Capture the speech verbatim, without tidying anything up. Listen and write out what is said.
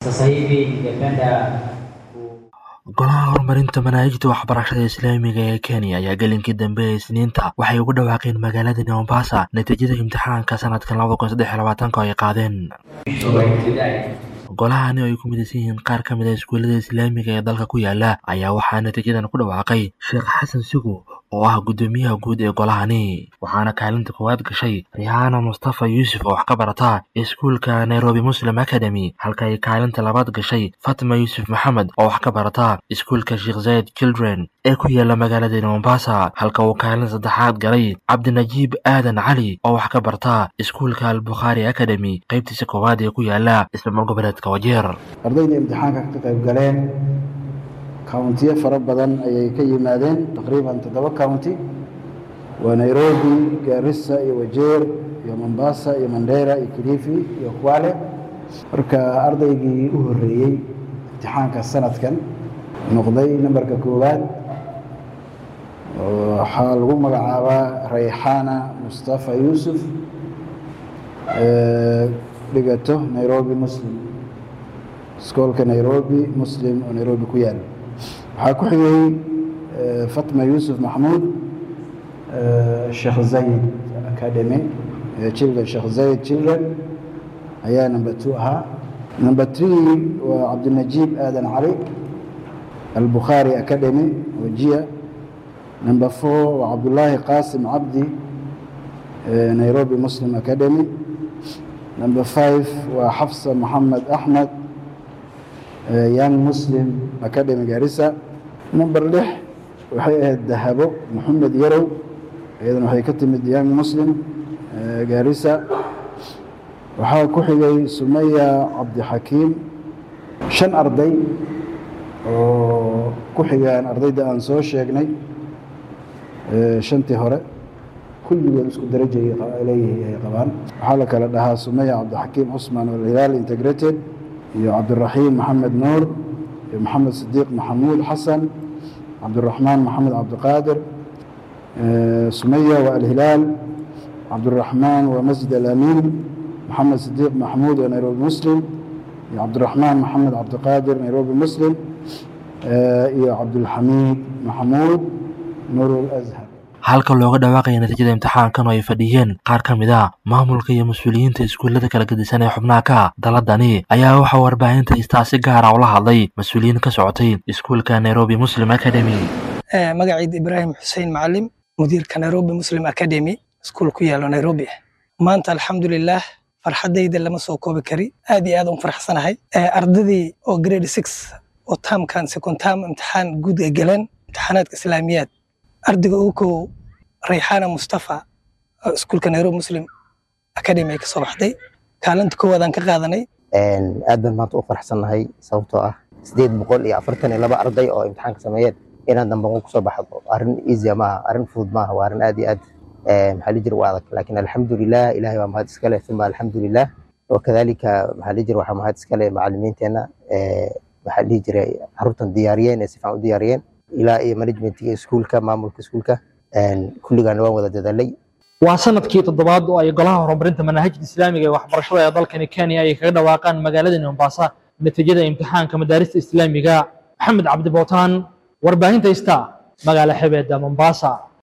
Sasa hivi ningependa golaha horumarinta manaahijta waxbarashada Islaamiga ee Kenya ayaa galinkii dambe ee Isniinta waxay ugu dhawaaqeen magaalada Mombasa natiijada imtixaanka sanadkan laba kun saddex iyo labaatan oo ay qaadeen. golahani oo ay ku midaysan yihiin qaar ka mid ah iskuulada Islaamiga ee dalka ku yaala ayaa waxaa natiijadan ku dhawaaqay Sheekh Xasan Sugu oo ah gudoomiyaha guud ee golahani, waxaana kaalinta koowaad gashay Rihanna Mustafa Yusuf oo wax ka barata iskuulka Nairobi Muslim Academy, halka ay kaalinta labaad gashay Fatma Yusuf Maxamed oo wax ka barata iskuulka Sheikh Zayed Children ee ku yaala magaalada Mombasa, halka uu kaalinta saddexaad galay Cabdinajiib Aadan Cali oo wax ka barata iskuulka Al-Bukhari Academy qaybtiisa koowaad ee ku yaala isla goboleedka Wajeer. ardayda imtixaanka ka qayb galeen countiyo fara badan ayay ka yimaadeen, taqriiban toddoba county waa Nairobi, Garissa iyo Wajeer iyo Mombasa iyo Mandera iyo Kilifi iyo Kwale. marka ardaygii u horeeyay imtixaanka sanadkan noqday nambarka koowaad waxaa lagu magacaabaa Rihanna Mustafa Yusuf ee dhigato Nairobi Muslim iskuulka Nairobi Muslim oo Nairobi ku yaal. waxaa ku xigay Fatma Yusuf Mahmoud Sheikh Zayed Academy Children Sheikh Zayed Children ayaa number two ahaa. number three waa Cabdinajiib Aadan Cali Al-Bukhari Academy Wajia. number four waa Abdullahi Qasim Abdi Nairobi Muslim Academy. number five waa Hafsa Muhammad Ahmed Young Muslim Academy Garissa. number lix waxay ahayd Dahabo Muhammad Yarow, iyadana waxay ka timid Young Muslim Garissa. waxaa ku xigay Sumaya Cabdi Xakiim. shan arday oo ku xigaan ardayda aan soo sheegnay shantii hore kulligood isku darajo ay leeyihiin ay qabaan. waxaa la kala dhahaa Sumaya Cabdi Xakiim Usman oo Hilal Integrated iyo Cabdiraxiim Maxamed Nuur iyo Maxamed Sidiiq Maxamuud Xasan, Cabdiraxmaan Maxamed Cabdiqaadir. Sumaya waa Al-Hilal, Cabdiraxmaan waa Masjid Al-Amiin, Maxamed Sidiiq Maxamuud waa Nairobi Muslim iyo Cabdiraxmaan Maxamed Cabdiqaadir Nairobi Muslim iyo Cabdulxamiid Maxamuud Nurul Azhar. halka looga dhawaaqay natiijada imtixaankan oo ay fadhiyeen qaar ka mid ah maamulka iyo mas'uuliyiinta iskuulada kala gedisan ee xubnaha ka daladani ayaa waxa warbaahinta istaasi gaar ah ula hadlay mas'uuliyiin ka socotay iskuulka Nairobi Muslim Academy. ee magaciisa Ibrahim Hussein Macallim, mudiirka Nairobi Muslim Academy iskuul ku yaalo Nairobi. maanta alxamdulillah farxadayda lama soo koobi kari, aad iyo aad u faraxsanahay. ee ardadii oo grade six oo taamkan second term imtixaan guud ay galeen imtixaanaadka islaamiyaad ardayga uu ko Rihanna Mustafa iskuulka Nairobi Muslim Academy ka soo baxday kaalinta koowaad aan ka qaadanay. een aad baan maanta u faraxsanahay sababtoo ah sideed boqol iyo afartan iyo laba arday oo imtixaanka sameeyeen inaan dambe ku soo baxdo arrin easy ma aha, arrin fudud ma aha, waa arrin aad iyo aad ee maxaa la jir waa adag, laakiin alxamdulillah ilaahay waa mahad iska leh, thumma alxamdulillah. wakadalika maxaa la jir waxaa mahad iska leh macallimiinteena ee maxaa la jiray xaruntan diyaariyeen ee si fiican u diyaariyeen ilaa iyo managementiga iskuulka, maamulka iskuulka een kulligaan waan wada dadaalay. waa sanadkii toddobaad oo ay golaha horumarinta manaahijta Islaamiga ee waxbarashada ee dalkani Kenya ay kaga dhawaaqaan magaalada Mombasa natiijada imtixaanka madaarista Islaamiga. Maxamed Cabdi Bootaan, warbaahinta Ista, magaala xeebta Mombasa.